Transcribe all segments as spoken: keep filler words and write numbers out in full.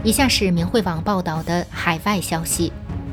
以下是明慧网报道的海外消息，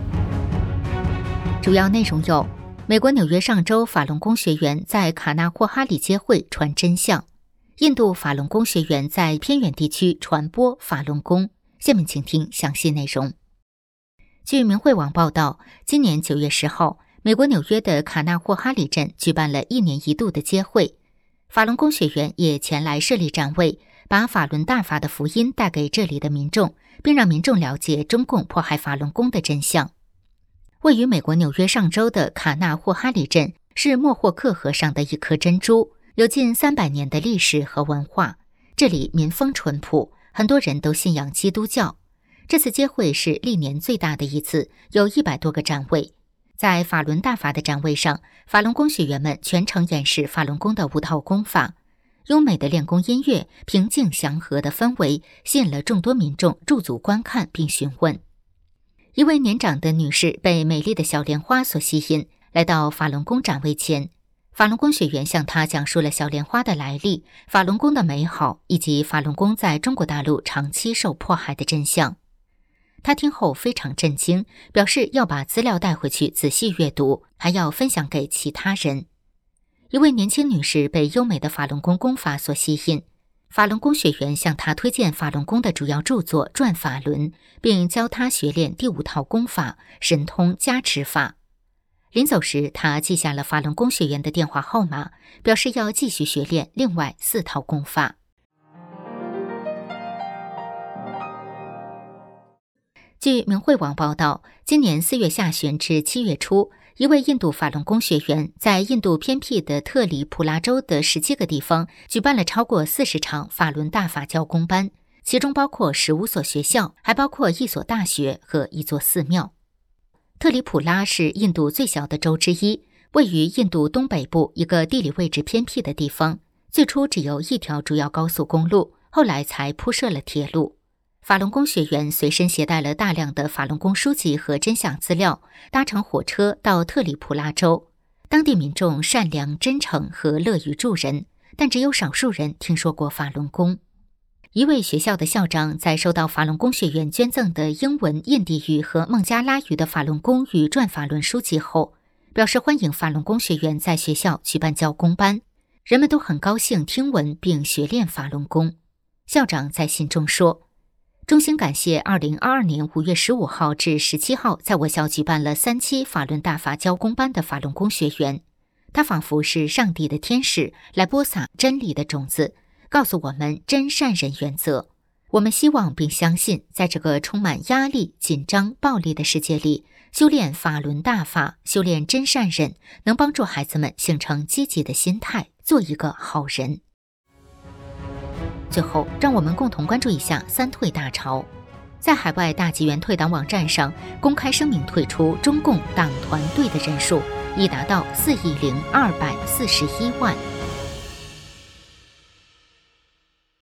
主要内容有：美国纽约上州法轮功学员在卡纳霍哈里接会传真相；印度法轮功学员在偏远地区传播法轮功。下面请听详细内容。据明慧网报道，今年九月十号，美国纽约的卡纳霍哈里镇举办了一年一度的接会，法轮功学员也前来设立站位，把法轮大法的福音带给这里的民众，并让民众了解中共迫害法轮功的真相。位于美国纽约上州的卡纳霍哈里镇是莫霍克河上的一颗珍珠，有近三百年的历史和文化。这里民风淳朴，很多人都信仰基督教。这次接会是历年最大的一次，有一百多个站位。在法轮大法的站位上，法轮功学员们全程演示法轮功的五套功法。优美的练功音乐、平静祥和的氛围吸引了众多民众驻足观看并询问。一位年长的女士被美丽的小莲花所吸引，来到法轮功展位前，法轮功学员向她讲述了小莲花的来历、法轮功的美好，以及法轮功在中国大陆长期受迫害的真相。她听后非常震惊，表示要把资料带回去仔细阅读，还要分享给其他人。一位年轻女士被优美的法轮功功法所吸引，法轮功学员向她推荐法轮功的主要著作《转法轮》，并教她学练第五套功法神通加持法。临走时，她记下了法轮功学员的电话号码，表示要继续学练另外四套功法。据明慧网报道，今年四月下旬至七月初，一位印度法轮功学员在印度偏僻的特里普拉州的十七个地方举办了超过四十场法轮大法教功班，其中包括十五所学校，还包括一所大学和一座寺庙。特里普拉是印度最小的州之一，位于印度东北部一个地理位置偏僻的地方，最初只有一条主要高速公路，后来才铺设了铁路。法轮功学员随身携带了大量的法轮功书籍和真相资料，搭乘火车到特里普拉州。当地民众善良、真诚和乐于助人，但只有少数人听说过法轮功。一位学校的校长在收到法轮功学员捐赠的英文、印地语和孟加拉语的法轮功与转法轮书籍后，表示欢迎法轮功学员在学校举办教功班，人们都很高兴听闻并学练法轮功。校长在信中说，衷心感谢二零二二年五月十五号至十七号在我校举办了三期法轮大法教功班的法轮功学员，他仿佛是上帝的天使，来播撒真理的种子，告诉我们真善人原则。我们希望并相信，在这个充满压力、紧张、暴力的世界里，修炼法轮大法，修炼真善忍，能帮助孩子们形成积极的心态，做一个好人。最后，让我们共同关注一下三退大潮。在海外大纪元退党网站上公开声明退出中共党团队的人数已达到四亿零二百四十一万。